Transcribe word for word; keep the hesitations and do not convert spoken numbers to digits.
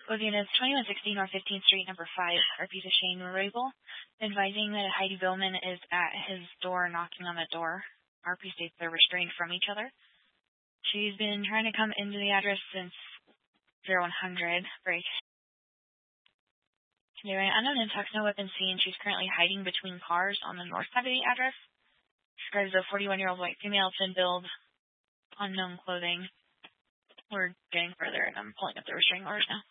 Code units twenty-one sixty North fifteenth Street, number five, R P to Shane Rabel, advising that Heidi Billman is at his door knocking on the door. R P states they're restrained from each other. She's been trying to come into the address since zero one hundred break. Anyway, unknown intox, no weapon seen. She's currently hiding between cars on the north side of the address. Describes a forty-one-year-old white female, thin build, unknown clothing. We're getting further, and I'm pulling up the restraining orders now.